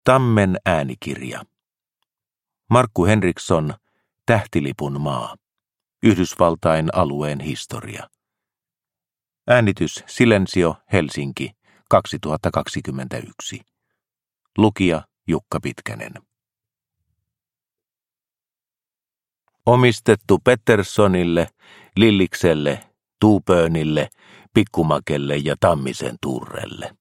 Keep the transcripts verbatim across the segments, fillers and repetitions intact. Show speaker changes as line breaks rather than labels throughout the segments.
Tammen äänikirja. Markku Henriksson, Tähtilipun maa. Yhdysvaltain alueen historia. Äänitys Silensio, Helsinki, kaksituhattakaksikymmentäyksi. Lukija Jukka Pitkänen. Omistettu Petterssonille, Lillikselle, Tuupöönille, Pikkumakelle ja Tammisen Turrelle.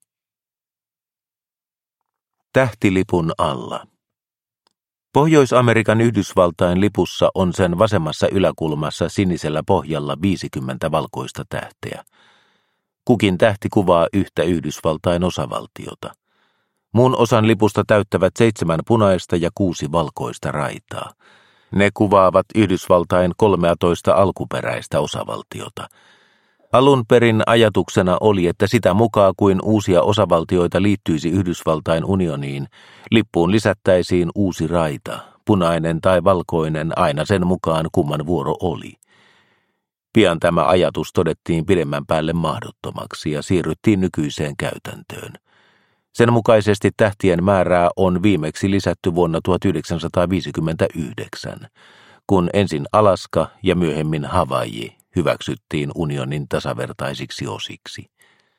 Tähtilipun alla. Pohjois-Amerikan Yhdysvaltain lipussa on sen vasemmassa yläkulmassa sinisellä pohjalla viisikymmentä valkoista tähteä. Kukin tähti kuvaa yhtä Yhdysvaltain osavaltiota. Muun osan lipusta täyttävät seitsemän punaista ja kuusi valkoista raitaa. Ne kuvaavat Yhdysvaltain kolmeatoista alkuperäistä osavaltiota. Alun perin ajatuksena oli, että sitä mukaan kuin uusia osavaltioita liittyisi Yhdysvaltain unioniin, lippuun lisättäisiin uusi raita, punainen tai valkoinen aina sen mukaan kumman vuoro oli. Pian tämä ajatus todettiin pidemmän päälle mahdottomaksi ja siirryttiin nykyiseen käytäntöön. Sen mukaisesti tähtien määrää on viimeksi lisätty vuonna tuhatyhdeksänsataaviisikymmentäyhdeksän, kun ensin Alaska ja myöhemmin Havaiji hyväksyttiin unionin tasavertaisiksi osiksi.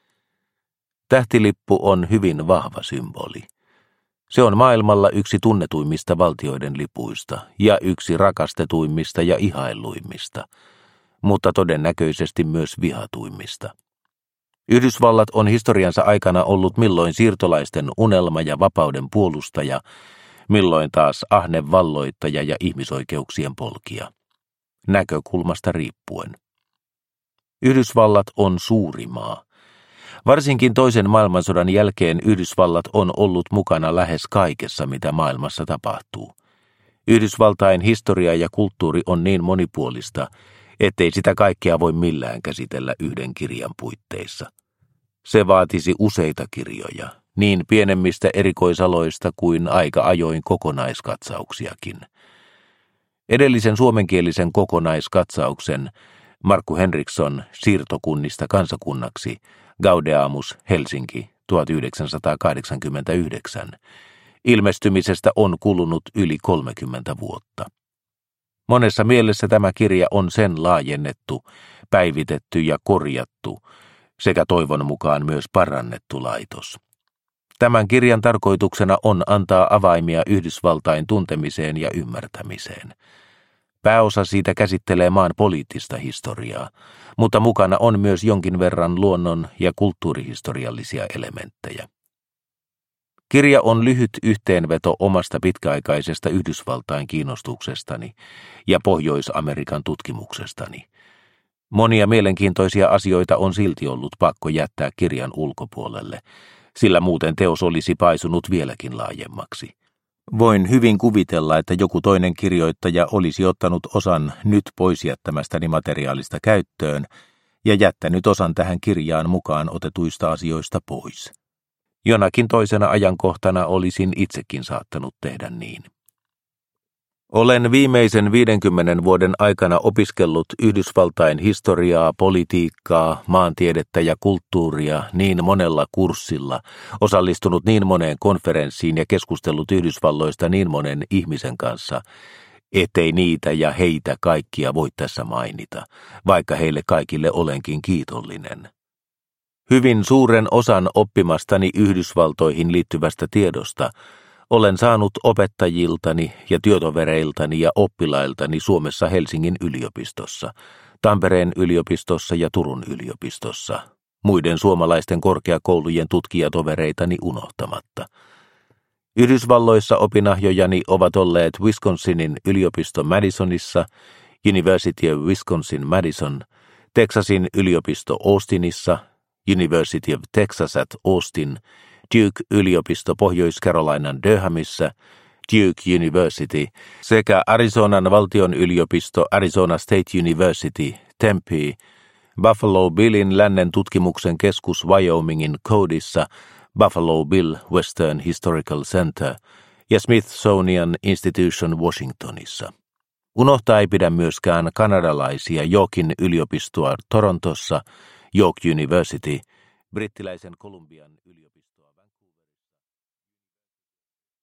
Tähtilippu on hyvin vahva symboli. Se on maailmalla yksi tunnetuimmista valtioiden lipuista ja yksi rakastetuimmista ja ihailluimmista, mutta todennäköisesti myös vihatuimmista. Yhdysvallat on historiansa aikana ollut milloin siirtolaisten unelma ja vapauden puolustaja, milloin taas ahne valloittaja ja ihmisoikeuksien polkija. Näkökulmasta riippuen. Yhdysvallat on suuri maa. Varsinkin toisen maailmansodan jälkeen Yhdysvallat on ollut mukana lähes kaikessa, mitä maailmassa tapahtuu. Yhdysvaltain historia ja kulttuuri on niin monipuolista, ettei sitä kaikkea voi millään käsitellä yhden kirjan puitteissa. Se vaatisi useita kirjoja, niin pienemmistä erikoisaloista kuin aika ajoin kokonaiskatsauksiakin. Edellisen suomenkielisen kokonaiskatsauksen Markku Henriksson siirtokunnista kansakunnaksi Gaudeamus Helsinki tuhatyhdeksänsataakahdeksankymmentäyhdeksän ilmestymisestä on kulunut yli kolmekymmentä vuotta. Monessa mielessä tämä kirja on sen laajennettu, päivitetty ja korjattu sekä toivon mukaan myös parannettu laitos. Tämän kirjan tarkoituksena on antaa avaimia Yhdysvaltain tuntemiseen ja ymmärtämiseen. Pääosa siitä käsittelee maan poliittista historiaa, mutta mukana on myös jonkin verran luonnon- ja kulttuurihistoriallisia elementtejä. Kirja on lyhyt yhteenveto omasta pitkäaikaisesta Yhdysvaltain kiinnostuksestani ja Pohjois-Amerikan tutkimuksestani. Monia mielenkiintoisia asioita on silti ollut pakko jättää kirjan ulkopuolelle, sillä muuten teos olisi paisunut vieläkin laajemmaksi. Voin hyvin kuvitella, että joku toinen kirjoittaja olisi ottanut osan nyt pois jättämästäni materiaalista käyttöön ja jättänyt osan tähän kirjaan mukaan otetuista asioista pois. Jonakin toisena ajankohtana olisin itsekin saattanut tehdä niin. Olen viimeisen viidenkymmenen vuoden aikana opiskellut Yhdysvaltain historiaa, politiikkaa, maantiedettä ja kulttuuria niin monella kurssilla, osallistunut niin moneen konferenssiin ja keskustellut Yhdysvalloista niin monen ihmisen kanssa, ettei niitä ja heitä kaikkia voi tässä mainita, vaikka heille kaikille olenkin kiitollinen. Hyvin suuren osan oppimastani Yhdysvaltoihin liittyvästä tiedosta olen saanut opettajiltani ja työtovereiltani ja oppilailtani Suomessa Helsingin yliopistossa, Tampereen yliopistossa ja Turun yliopistossa, muiden suomalaisten korkeakoulujen tutkijatovereitani unohtamatta. Yhdysvalloissa opinahjojani ovat olleet Wisconsinin yliopisto Madisonissa, University of Wisconsin-Madison, Texasin yliopisto Austinissa, University of Texas at Austin, Duke-yliopisto Pohjois-Carolinan Durhamissa, Duke University sekä Arizonan valtion yliopisto Arizona State University, Tempe, Buffalo Billin lännen tutkimuksen keskus Wyomingin Codeissa, Buffalo Bill Western Historical Center ja Smithsonian Institution Washingtonissa. Unohtaa ei pidä myöskään kanadalaisia Yorkin yliopistoa Torontossa, York University, brittiläisen Columbian yliopisto.